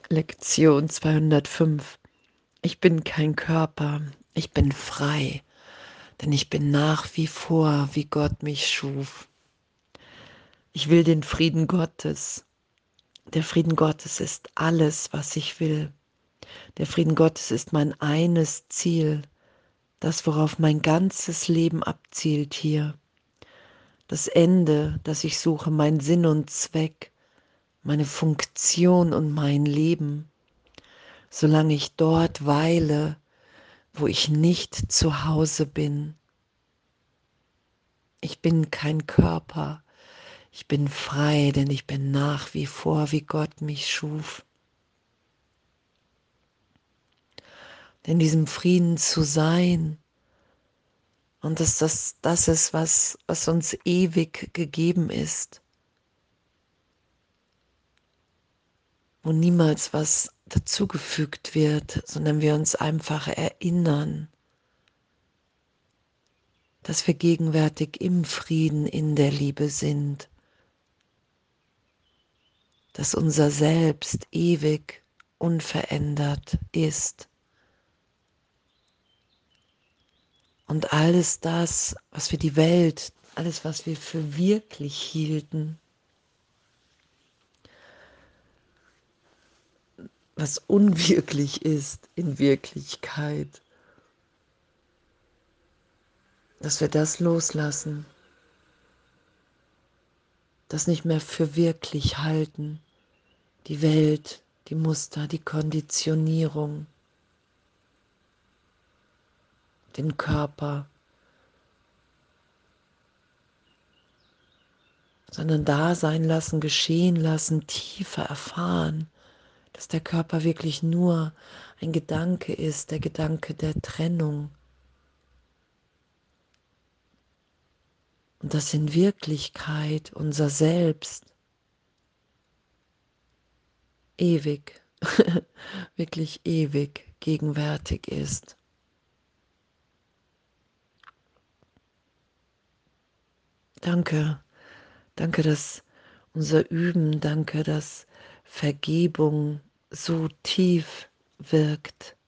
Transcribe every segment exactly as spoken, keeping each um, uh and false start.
Lektion zweihundertfünf. Ich bin kein Körper, ich bin frei, denn ich bin nach wie vor, wie Gott mich schuf. Ich will den Frieden Gottes. Der Frieden Gottes ist alles, was ich will. Der Frieden Gottes ist mein eines Ziel, das, worauf mein ganzes Leben abzielt hier. Das Ende, das ich suche, mein Sinn und Zweck, meine Funktion und mein Leben. Solange ich dort weile, wo ich nicht zu Hause bin. Ich bin kein Körper, ich bin frei, denn ich bin nach wie vor, wie Gott mich schuf. In diesem Frieden zu sein und dass das das ist, was, was uns ewig gegeben ist, wo niemals was dazugefügt wird, sondern wir uns einfach erinnern, dass wir gegenwärtig im Frieden, in der Liebe sind, dass unser Selbst ewig unverändert ist. Und alles das, was wir die Welt, alles, was wir für wirklich hielten, was unwirklich ist in Wirklichkeit, dass wir das loslassen, das nicht mehr für wirklich halten, die Welt, die Muster, die Konditionierung, den Körper, sondern da sein lassen, geschehen lassen, tiefer erfahren, dass der Körper wirklich nur ein Gedanke ist, der Gedanke der Trennung. Und dass in Wirklichkeit unser Selbst ewig, wirklich ewig gegenwärtig ist. Danke, danke, dass unser Üben, danke, dass Vergebung so tief wirkt.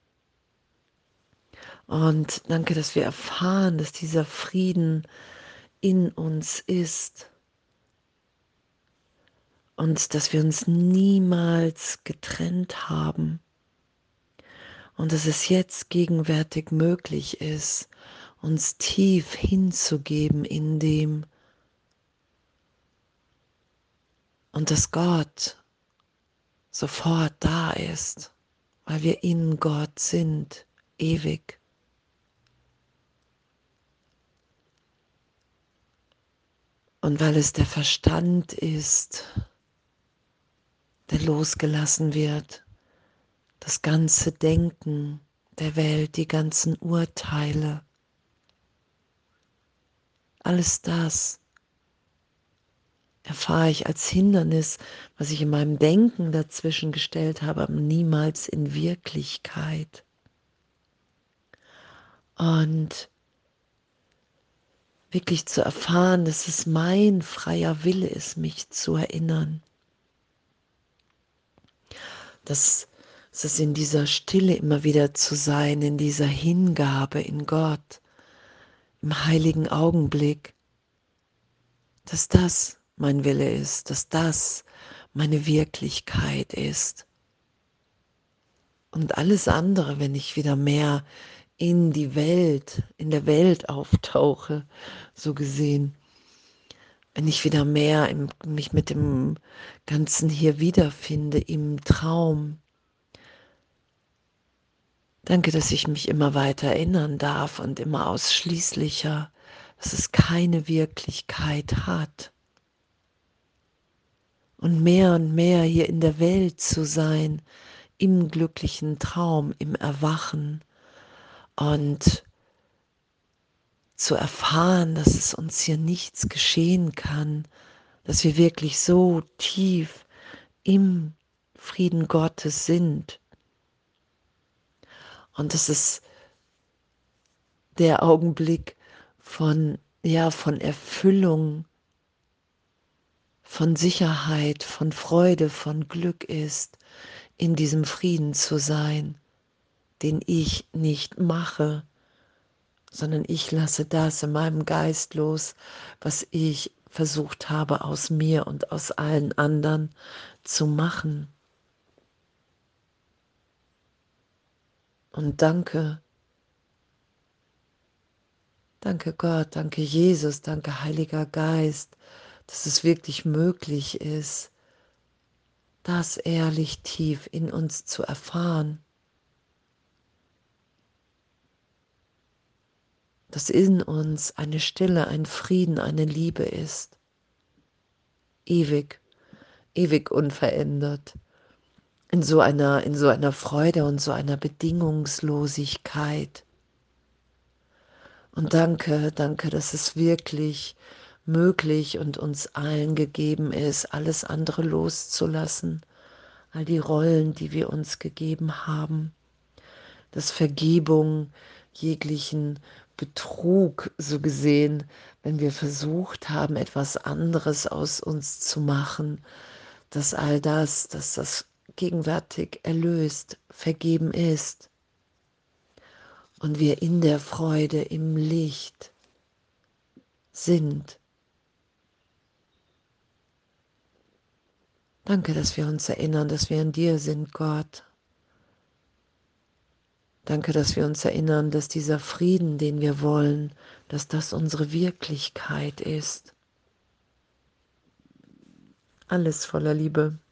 Und danke, dass wir erfahren, dass dieser Frieden in uns ist. Und dass wir uns niemals getrennt haben. Und dass es jetzt gegenwärtig möglich ist, uns tief hinzugeben in dem. Und dass Gott sofort da ist, weil wir in Gott sind, ewig. Und weil es der Verstand ist, der losgelassen wird, das ganze Denken der Welt, die ganzen Urteile, alles das erfahre ich als Hindernis, was ich in meinem Denken dazwischen gestellt habe, aber niemals in Wirklichkeit. Und wirklich zu erfahren, dass es mein freier Wille ist, mich zu erinnern. Dass, dass es in dieser Stille immer wieder zu sein, in dieser Hingabe in Gott, im heiligen Augenblick, dass das mein Wille ist, dass das meine Wirklichkeit ist. Und alles andere, wenn ich wieder mehr in die Welt, in der Welt auftauche, so gesehen, wenn ich wieder mehr im, mich mit dem Ganzen hier wiederfinde im Traum. Danke, dass ich mich immer weiter erinnern darf und immer ausschließlicher, dass es keine Wirklichkeit hat. Und mehr und mehr hier in der Welt zu sein, im glücklichen Traum, im Erwachen und zu erfahren, dass es uns hier nichts geschehen kann, dass wir wirklich so tief im Frieden Gottes sind. Und das ist der Augenblick von, ja, von Erfüllung, von Sicherheit, von Freude, von Glück ist, in diesem Frieden zu sein, den ich nicht mache, sondern ich lasse das in meinem Geist los, was ich versucht habe, aus mir und aus allen anderen zu machen. Und danke, danke Gott, danke Jesus, danke Heiliger Geist, dass es wirklich möglich ist, das ehrlich tief in uns zu erfahren, dass in uns eine Stille, ein Frieden, eine Liebe ist, ewig, ewig unverändert, in so einer, in so einer Freude und so einer Bedingungslosigkeit. Und danke, danke, dass es wirklich möglich und uns allen gegeben ist, alles andere loszulassen, all die Rollen, die wir uns gegeben haben, dass Vergebung jeglichen Betrug, so gesehen, wenn wir versucht haben, etwas anderes aus uns zu machen, dass all das, dass das gegenwärtig erlöst, vergeben ist und wir in der Freude, im Licht sind. Danke, dass wir uns erinnern, dass wir in dir sind, Gott. Danke, dass wir uns erinnern, dass dieser Frieden, den wir wollen, dass das unsere Wirklichkeit ist. Alles voller Liebe.